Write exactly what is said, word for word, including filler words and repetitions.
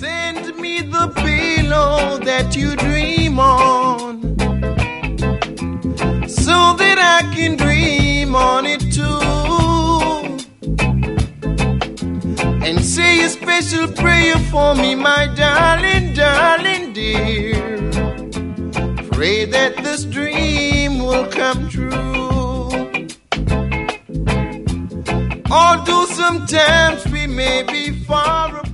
Send me the pillow that you dream on, so that I can dream on it too. And say a special prayer for me, my darling, darling dear. Pray that this dream will come true. Although sometimes we may be far apart,